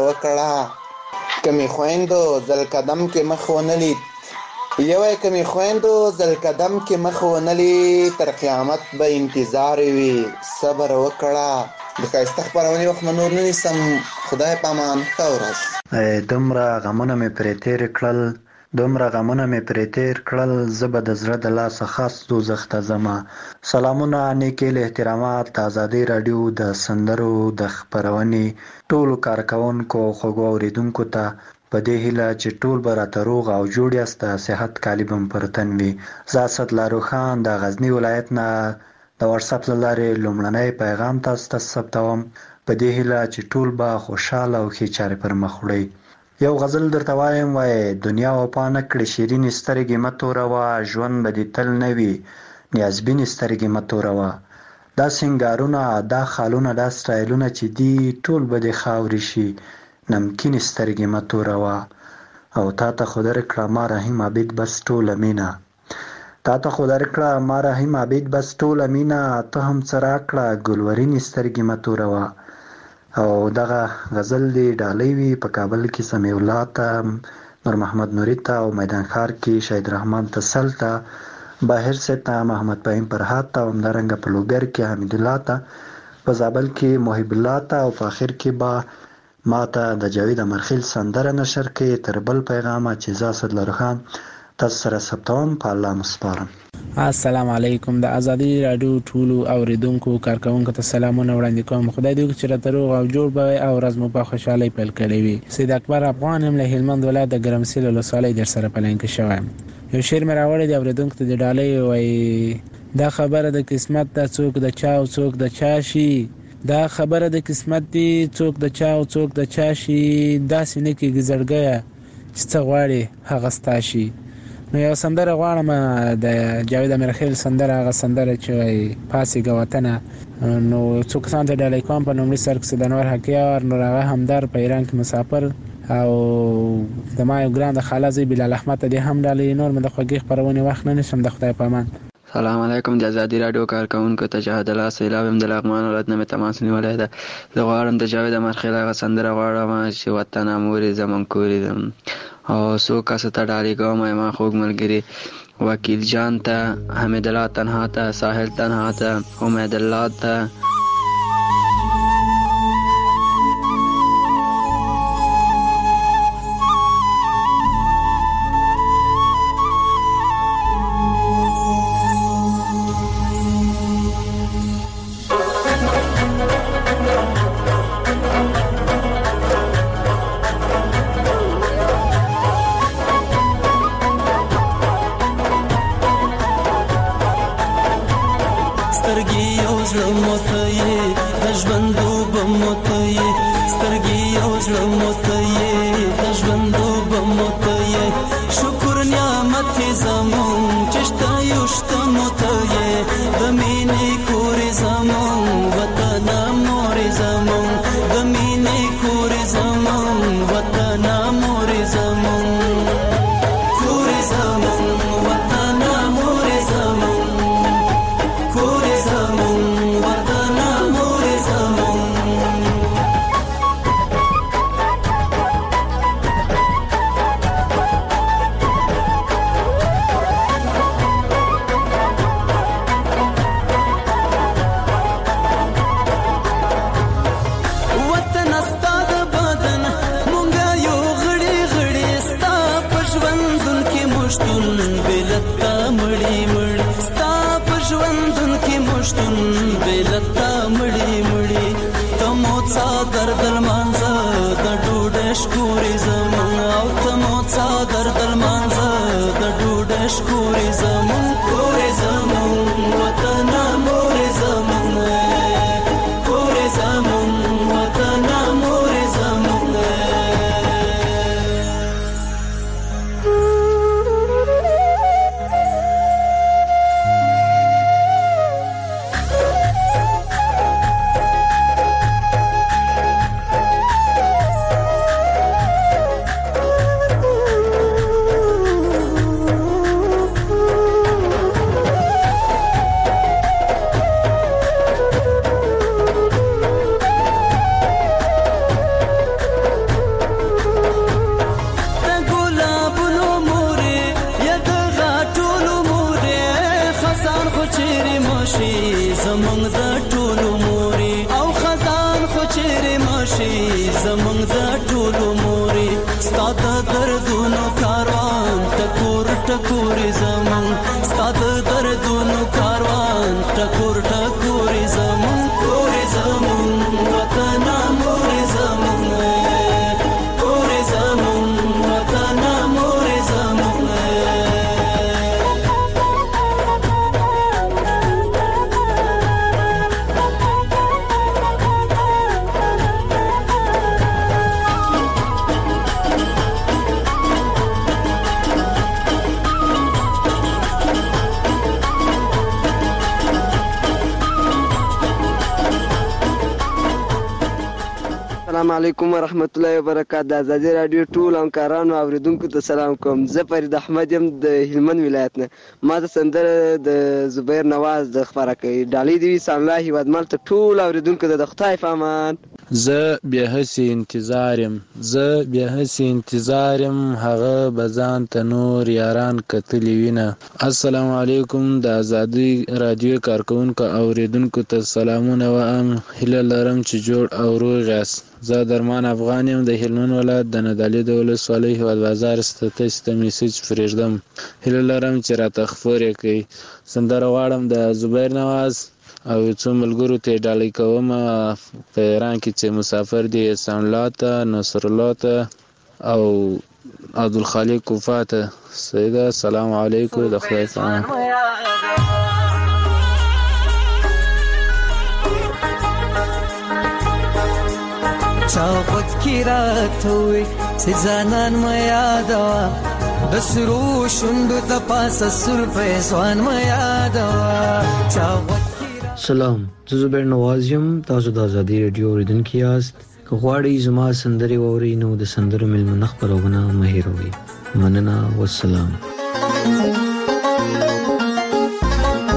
وکړه کمې خویندو ځل قدم کې مخ ونه لید یوای کمی خویندو ځل قدم کې مخ ونلی تر قیامت به انتظار وي صبر وکړه. د ښایسته خپرونې وخت نور نه نیسم. خدای په امان. ښه ورځ. دومره غمونه مې پرې تېر کړل دومره غمونه مې پرې تېر کړل زه به د زړه د لاسه خاص دوزخ ته ځمه. سلامونه نیکې احترامات د ازادي رادیو د سندرو د خپرونې ټولو کارکونکو خوږو اوریدونکو ته په دې هیله چې ټول به راته روغ او جوړ یاست صحت کالي به پر تن وي. زه اسدالله خان د غزني ولایت نه د واتس اپ له لارې لومړنی پیغام تاسو ته ثبتوم په دې هیله چې ټول به خوشحاله او ښې چارې پر مخ وړئ. یو غزل درته وایم وایي دنیا وفا نه کړې شیرینې سترګې مه توروه ژوند به دې تل نه وي نیازبینې سترګې مه توروه دا سینګارونه دا خالونه دا سټایلونه چې دي ټول به دې خاورې شي نمکین سترګې مه توروه او تا ته خو درکړه ما رحیم عبید بس ټوله مینه تا ته خو درکړه ما رحیم عبید بس ټوله مینه ته هم څه راکړه ګلورینې سترګې مه توروه. او دغه غزل دی ډالۍ وي په کابل کې سمیع الله ته نور محمد نوري ته او میدان ښار کې شهید رحمان تسل ته باهر صاحب ته محمد فهیم فرهاد ته او همدارنګه په لوګر کې حمید الله ته په زابل کې محب الله ته او په آخر کې به ما ته د جاوید امرخیل سندره نشر کې تر بل پیغامه چې زه اسدالله خان تاسو سره ثبتوم په الله مسپارم. السلام علیکم. د ازادي رادیو ټولو اوریدونکو کارکونکو ته سلامونه وړاندې کوم. خدای دې چې راته روغ او جوړ به او ورځ مو په خوشحالۍ پیل کړې وي. سید اکبر افغان هم له هلمند ولایت د ګرمسیر ولسوالۍ در سره په لاین کې شوم. یو شعر مې راوړی دی اوریدونکو ته د ډالۍ وایي دا خبره د قسمت د څوک د چا او څوک د چا شي دا خبره د قسمت دی څوک د چا او څوک د چا شي داسې نه کېږي زړګیه چې څه غواړي هغه ستا شي. نو یو سندره غواړم د جاوید امرخیل سندره هغه سندره چې وایي پاسېږه وطنه نو څو کسانو ته ډالۍ کوم. په لومړي سر کې سیدانور حقیار نور هغه همدار په ایران کې مسافر او د ما یو ګران د خاله زوی بلال احمد ته دې هم ډالۍ نور مې د خوږې خپرونې وخت نه نیسم. د خدای په امان. سلام علیکم. د ازادي رادیو کارکونکو ته جهاد الله سیلاب هم د لغمان ولایت نه مې تماس نیولی ده. زه غواړم د جاوید امرخیل هغه سندره غواړم چې وطنه مورې زمونږ کورې ده، او څو کسو ته ډالۍ کوم. ما خوږ ملګري وکیل جان ته، حمید الله تنها ته، ساحل تنها ته، امید الله ته. السلام علیکم ورحمت الله وبرکاته. د ازادي رادیو ټول همکارانو اوریدونکو ته سلام کوم. زه فرید احمد یم د هلمند ولایت نه. ما ته سندره د زبیر نواز د خبره کوي. ډالۍ دی سلام هیوادمل ته ټول اوریدونکو ته د خدای په امان. زه بیا هسې انتظار یم زه بیا هسې انتظار یم هغه بزان ته نور یاران کتلی وینه. السلام علیکم. د ازادي رادیو کارکونکو اوریدونکو ته سلامونه وایم. هیله لرم چې جوړ او روغ یاست. زه درمان افغان یم د هلمند ولایت د ندالي د ولسوالۍ هیواد بازار څخه تاسو ته میسج پرېږدم. هیله لرم چې راته خبرې کوي. سندره غواړم د زبیر نواز او څو ملګرو ته ډالۍ کوم په ایران کې چې مسافر دي. احسان الله ته، نصر الله ته او عبدالخالق کوفه ته. سیده سلام علیکم. د خدای سلام. چاوت کی رات ہوئی سزانان ما یادوا بسرو شندو تپاس سر پیسوان ما یادوا چاوت. سلام، زه زبیر نواز یم. تاسو د ازادي رادیو اوریدونکي یاست. که غواړئ زما سندرې واورئ نو د سندرو میلمنه خپرونه مه هېروئ. مننه، والسلام.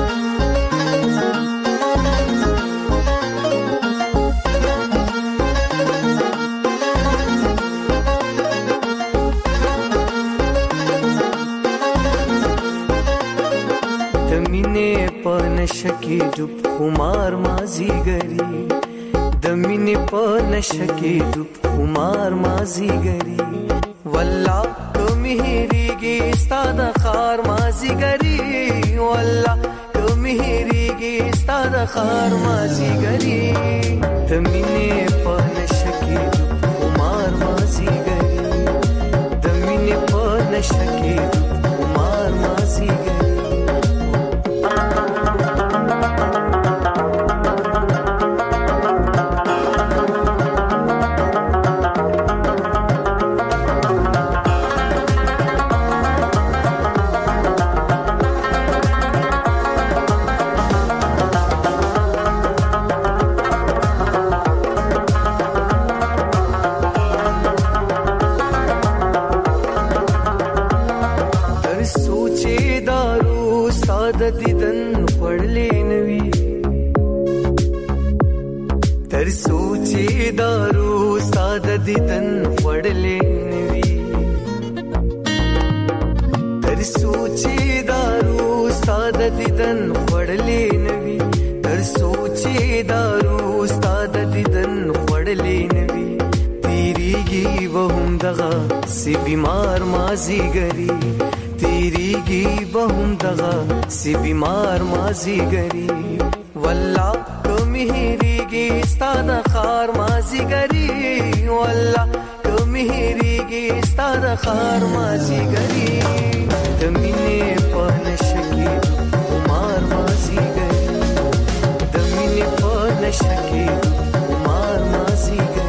خمار مازیګری د مینې په نشه کې ډوب خمار مازیګری والله کومې هېرېږي ستا د خار مازیګری والله کومې هېرېږي ستا د خار مازیګری د مینې په نشه کې ډوب خمار مازیګری د مینې په نشه کې ډوب خمار مازیګری دیدن خړلې نوي تر سوچي دارو ساد دیدن خړلې نوي تر سوچي دارو ساد دیدن خړلې نوي تر سوچي دارو ساد دیدن خړلې نوي تیریږي وهم دغه سی بیمار مازیګری تیریږي بهم دغه سی بیمار مازیګری والله کومې هېرېږي ستا د خار مازیګری والله کومې هېرېږي ستا د خار مازیګری د مینې په نشه کې خمار مازیګری د مینې په نشه کې خمار مازیګری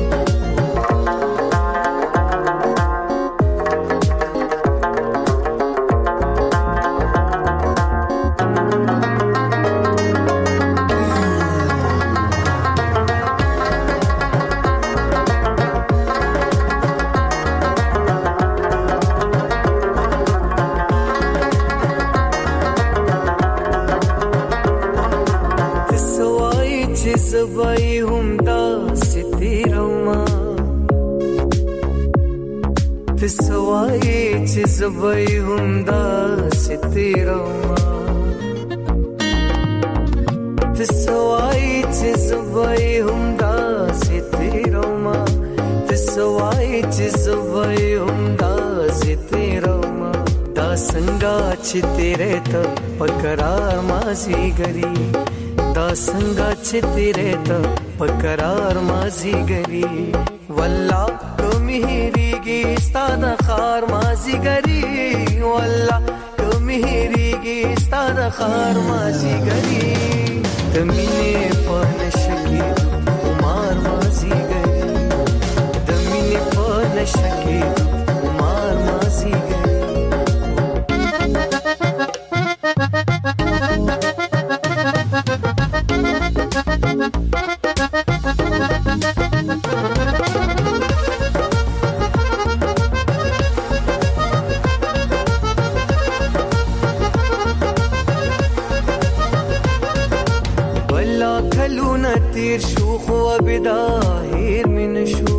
زبای هم دا ستیروما تسوای چې زبای هم دا ستیروما تسوای چې زبای هم دا ستیروما تسوای چې زبای هم دا ستیروما دا څنګه چې تیرې ته پکرار مازیګری دا څنګه چې تیرې ته پکرار مازیګری والله کومې هېرېږي ستا د خار مازیګری والله کومې هېرېږي ستا د خار مازیګری د مینې په نشه کې خمار مازیګری د مینې په نشه کې خمار مازیګری تیر شو خو ابدا هیر من شو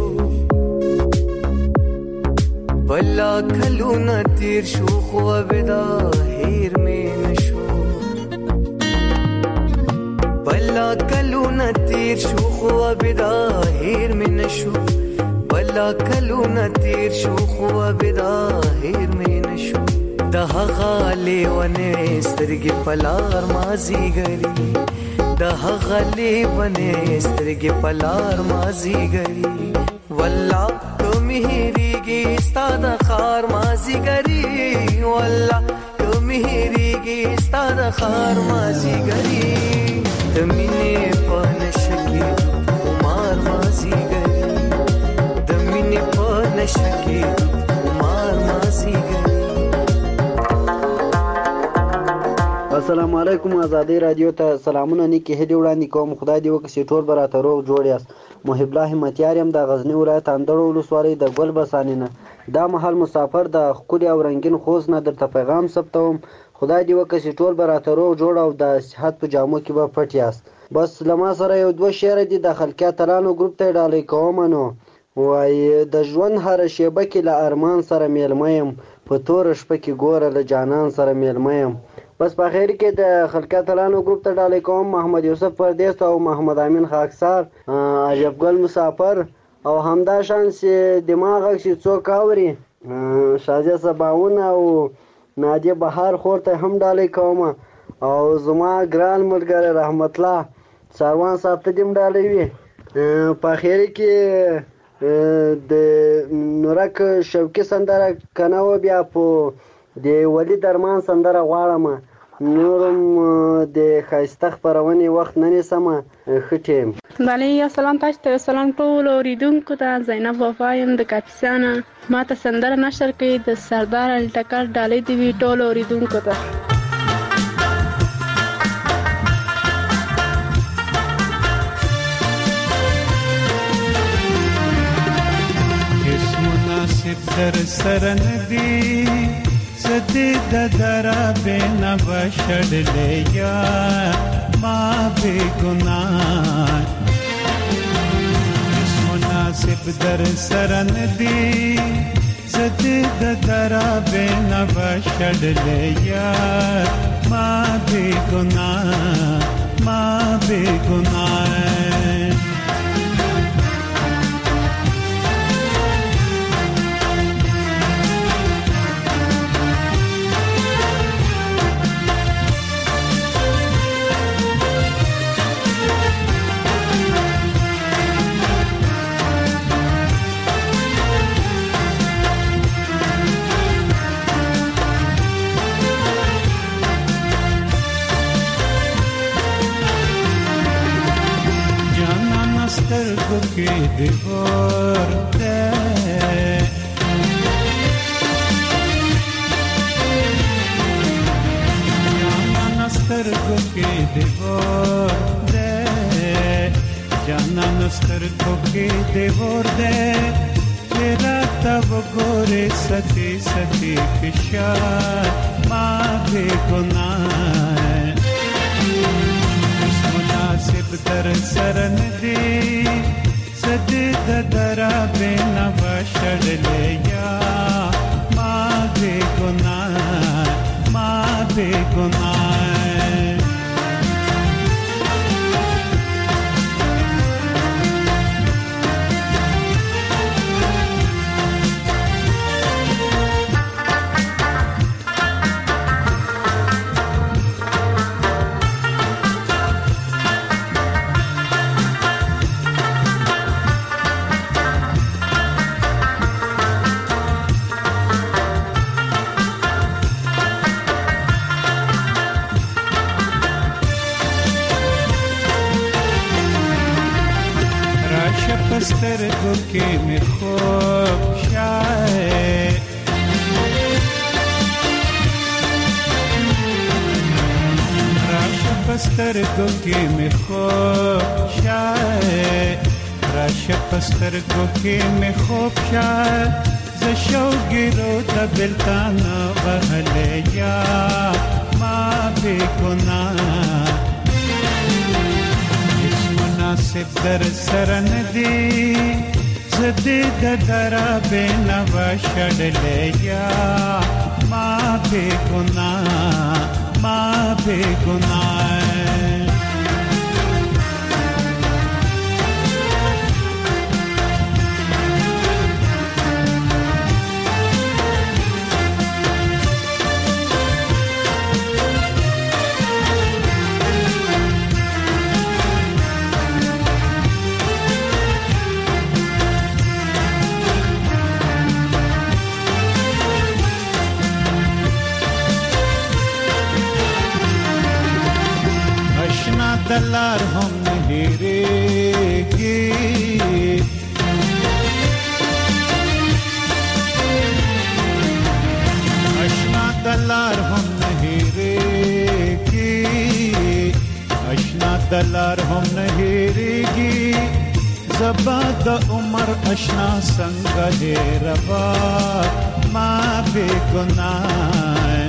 بلا کلونه تیر شو خو ابدا هیر من شو بلا کلونه تیر شو خو ابدا هیر من شو بلا کلونه تیر شو خو ابدا هیر من شو د هغه لیونه سترګې پلار مازیګری د هغه لیونه سترګې پلار مازیګری والله کومې هېرېږي ستا د خار مازیګری والله کومې هېرېږي ستا د خار مازیګری د مینې په نشه کې خمار مازیګری د مینې په نشه کې خمار مازیګری. السلام علیکم آزادی رادیو ته سلامونه نیکی هدي وړاندې کوم. خدای دې وکړي ټول به راته روغ جوړ یاست. محب الله همتیار یم د غزني ولایت اندړو ولسوالۍ د ګل بسانې نه. دا مهال مسافر د ښکلي او رنګین خوست نه درته پیغام ثبتوم. خدای دې وکړي چې ټول به راته روغ جوړ او د صحت په جامو کې به پټ یاست. بس له ما سره یو دوه شعره دي د خلقیات ترانو ګروپ ته ډالۍ کوم. نو وایي د ژوند هره شیبه کې له ارمان سره میلمه یم، په توره شپه کې ګوره له جانان سره میلمه یم. پس په اخر کې د خلقت تلانو ګروپ ته ډالۍ کوم محمد یوسف پردیس او محمد امین خاکسار عجب ګل مسافر او همدا شان چې دماغ چې څوک اوري شاجه سباون او نادیه بهار خور ته هم ډالۍ کوم او زما ګران ملګری رحمت الله ساروان صاحب ته دم ډالۍ وي په اخر کې د نورک شوقي سندره کنه و بیا په د ولی درمان سندره غواړم نورم د ښایسته خپرونې وخت نه نیسم ښه ټیم بله السلام تاسو ته سلام ټول اورېدونکو ته زینب وفا یم د کاپیسا نه ما ته سندره نشر کوي د سردار علي ټکر ډالۍ دې وي ټولو اورېدونکو ته در سرن دی زدی د درا بین بشد لیا ما بے گناہ اس مناسب در سرن دی زدی د درا بین بشد لیا ما بے گناہ ما بے گناہ سترګو کې د ورته جانان سترګو کې د ورته جانان سترګو کې د ورته تیرا تب ګورې ستی ستی فشار ما بے گناہ مناسب در سرن دی زدی د درا بین بشد لیا ما بے گناہ ما بے گناہ سترګو کې مې خوب شای راشه په سترګو کې مې خوب شای راشه په سترګو کې مې خوب شای ز شوګیرو د بلتان وهلې یا ما بے ګناه مناسب در سرن دی زدی د درا بین بشد لیا ما بے گناہ ما بے گناہ دلار هم نهیریگی اشنا دلار هم نهیریگی اشنا دلار هم نهیریگی زبا د عمر اشنا سنگ دی ربا ما بے گناہ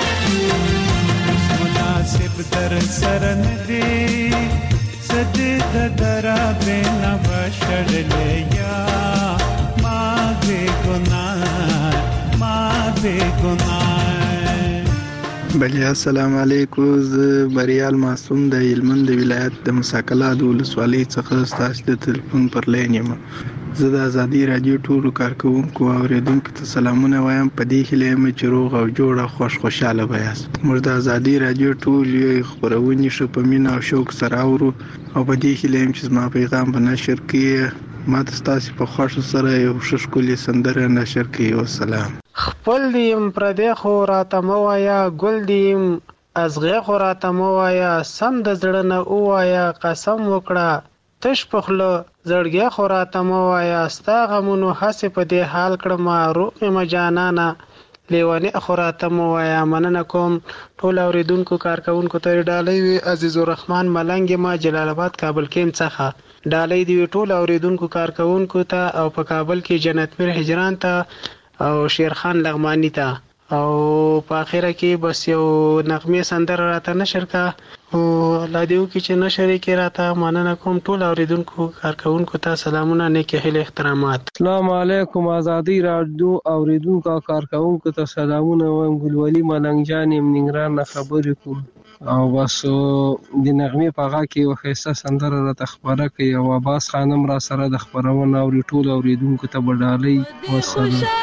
مناسب در سرن دی زدی د درا بین بشد لیا ما بے گناہ ما بے گناہ بله السلام علیکم. زه بریال معصوم د هلمند د ولایت د مساکلا د ولسوالۍ څخه ستاسو د تلیفون پر لین یم. زه د ازادي رادیو ټولو کارکوونکو او اوریدونکو ته سلامونه وایم. په دې هیله یم چې روغ او جوړ او خوش خوشاله به یاست. موږ د ازادي رادیو ټول یو خپرونې ښه په مینه او شوق سره اورو او په دې هیله یم چې زما پیغام به نشر کړي. ما ته ستاسو په خوښ سره یو ښه ښکلې سندره نشر کړي. والسلام. خپل دیم پردې خو راته مه وایه، ګل دیم ازغې خو راته مه وایه، سم د زړه نه ووایه قسم وکړه تش په خوله زړګی خو راته مه وایه، ستا غمونو هسې په دې حال کړمه روغ یم جانانه لیونې خو راته مه وایه. مننه کوم ټول اورېدونکو کارکوونکو ته ډالۍ وي. عزیز الرحمن ملنګ یم جلال آباد کابل کیم څخه. ډالۍ دی ټول اورېدونکو کارکوونکو ته او په کابل کې جنت میر هجران ته او شیرخان لغمانی ته او په اخره کې بس یو نغمه سندره راته نشر کا او الله دې وکړي چې نشر یې کې راته. مننه کوم ټول اوریدونکو کارکوونکو ته سلامونه نیکه هیله احترامات. السلام علیکم ازادي رادیو اوریدونکو کارکوونکو ته سلامونه وایم. ګلولي ملنګ جان یم ننګرهار نه خبرې کوم او بس د نغمه په هغه کې یو ښایسته سندره راته خبره کوي او عباس خانم را سره د خبرونه اوري. ټول اوریدونکو ته بډالۍ والسلام.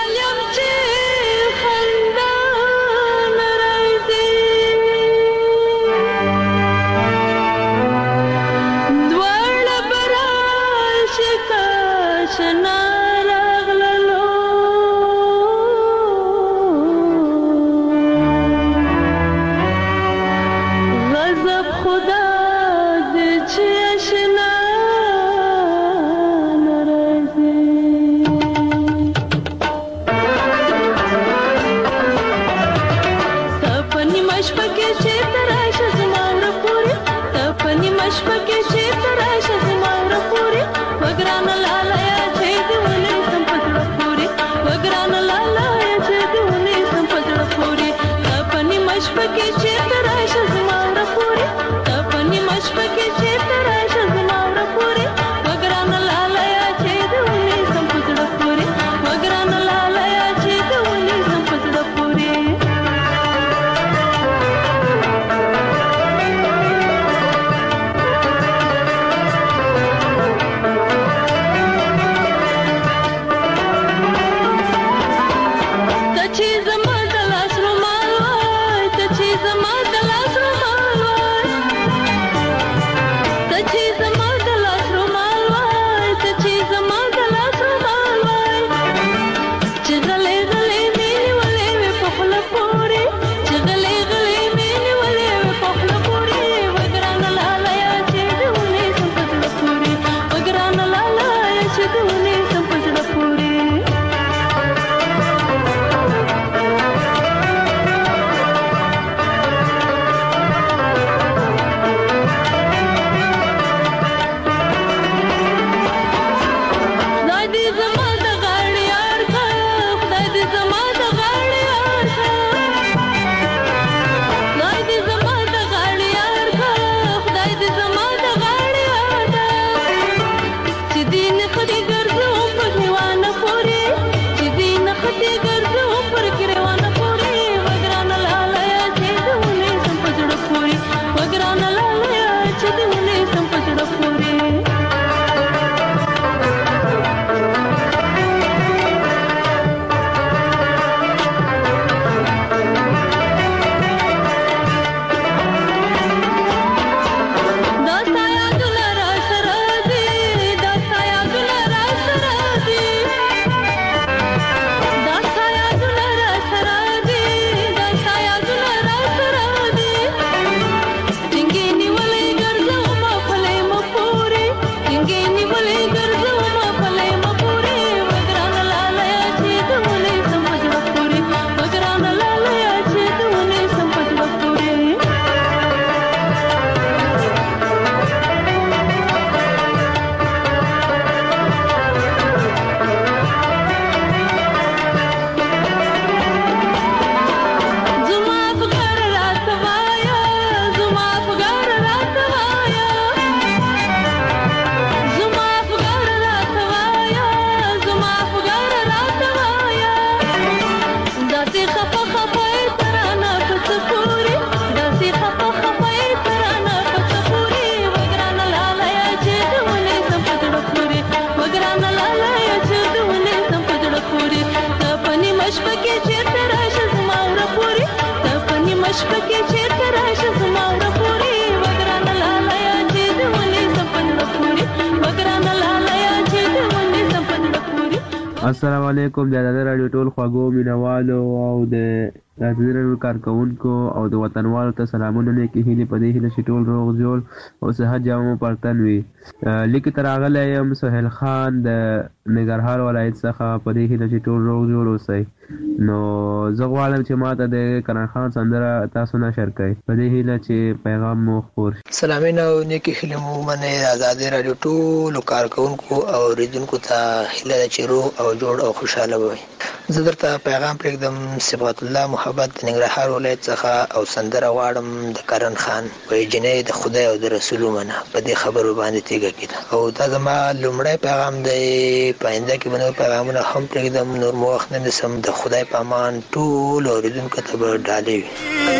شپه کې چېرته راشه زما وره پورې وګرانه لالیه چې د ونې زمپنده پورې وګرانه لالیه چې د ونې زمپنده پورې. السلام علیکم د ازادي راډیو ټول خواږو مینوالو او د ازادي راډیو کارکوونکو او د وطنوالو ته سلامونه نیکې هیلې په دې هیله چې ټول روغ جوړ او صحت جامو پرتن وي. لیکې ته راغلی یم سهیل خان د ننګرهار ولایت څخه په دې هیله چې ټول روغ جوړ اوسئ. نو زه غواړم چې ما ته د کرن خان سندره تاسو نشر کړئ په دې هیله چې پیغام مو خپور شي. سلامونه او نیکې هیلې مو ومنئ. د ازادي راډیو ټولو کارکوونکو او اورېدونکو ته هیله ده چې روغ او جوړ او خوشحاله به وئ. زه درته پیغام پرېږدم صبغت الله محبت د ننګرهار ولایت څخه او سندره غواړم د کرن خان وایي جنۍ د خدای او د رسول ومنه په دې خبرو باندې تیږه کېده. او دا زما لومړی پیغام دی. په آینده کې به نور پیغامونه هم پرېږدم. نور مو وخت نه نیسم. د خدای په امان ټول اورېدونکو ته به ډالۍ وي.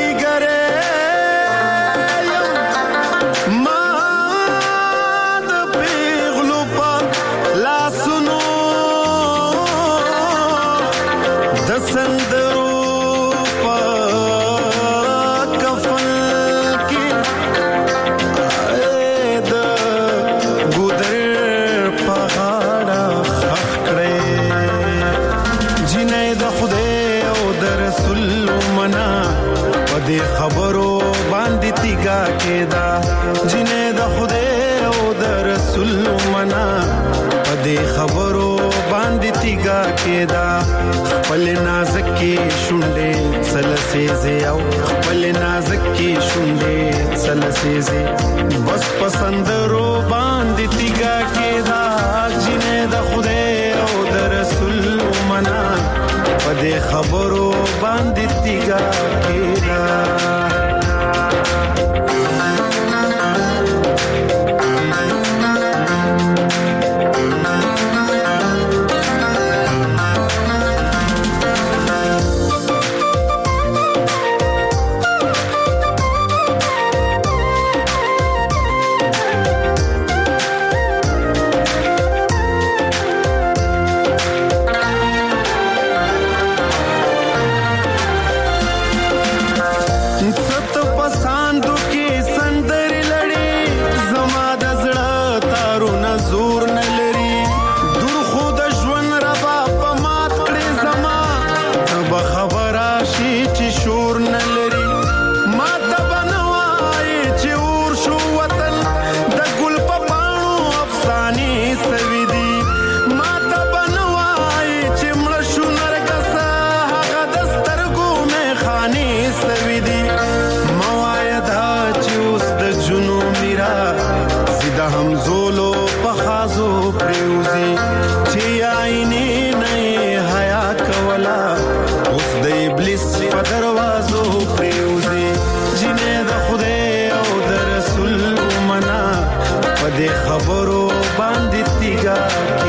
خبرو باندې تیګه کېدا جنې د خدای او د رسول منا په دې خبرو باندې تیګه کېدا خپل نازک کې شونډې سلسېزې او خپل نازک کې شونډې سلسېزې بس پسندرو باندې تیګه کېدا جنې د خدای او د رسول منا په دې خبرو باندې تیګه کېدا. خبرو باندې تیګه